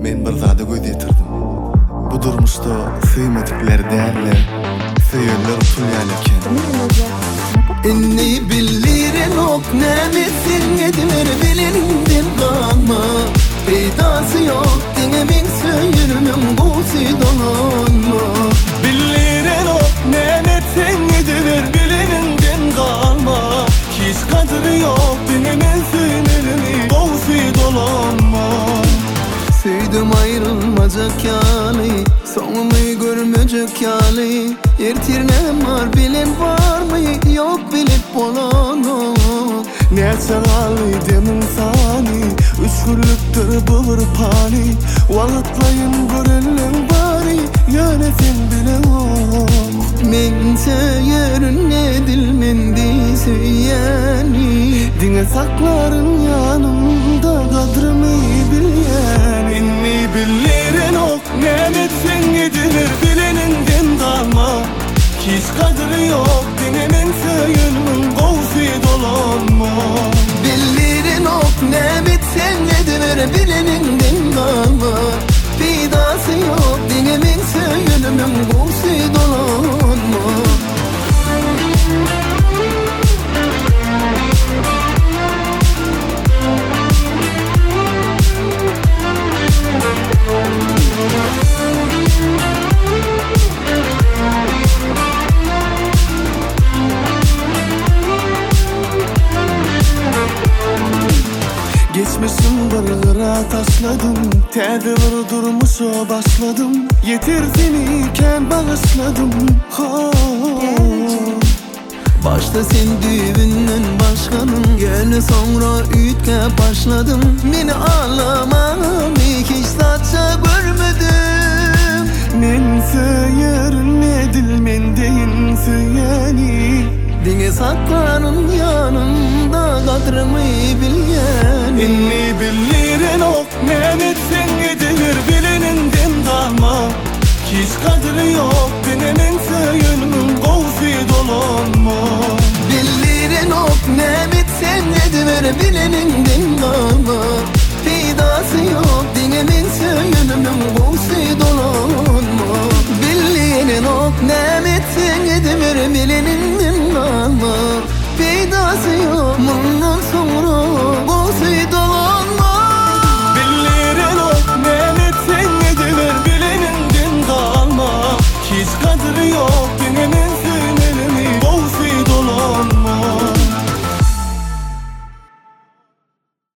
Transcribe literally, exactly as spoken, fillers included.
Men bir zada göz ýetirdim. Bu durmuşda syýmatyklar därler, syýanlar tulýan eken. Inni billirin ok nämesin edmer bilindim galma. Peydasy ýok diňemin söýürmüm gowy dolanma. Billirin ok nämesin edmer bilindim galma. Hiç kadri ýok diňemin söýürmüm gowy dolanma. Süydüm ayrılmacak yâli, sonumu görmeyecek yâli. Yertirnem var bilin var mı, yok bilip bolanok. Näçe galy demin sani, üç gürlükdir bıvır pani. Wagtlaýym görenler bari, ýöne sen bilen. Mense ýörün edilmendi süýäni. Diňe saklaryn ýanymda gadrymy bilýän. Inni billirin ok nämetsen edilir bileninden galma. Hiç kadri ýok diňemin söýünmün gowy dolanma. Billirin ok nämetsen ediver bileninden galma. Peydasy ýok diňemin söýünmün gowy dolanma. Geçmişim barıra taşladım, täze bir durmuşa başladım. Yeter seni iken bağışladım. Ha. Başta sen düğünden başkanım, gönlü sonra ütke başladım. Meni ağlamam hiç saça görmedim. Men söýerin edilmen deyin söýäni. Diňe saklanın yanımda gadrymy bilýän. Inni billirin ok nämetsen edilir bileninden galma. Hiç kadri ýok diňemin söýünmün gowy dolanma. Billirin ok nämetsen ediver bileninden galma.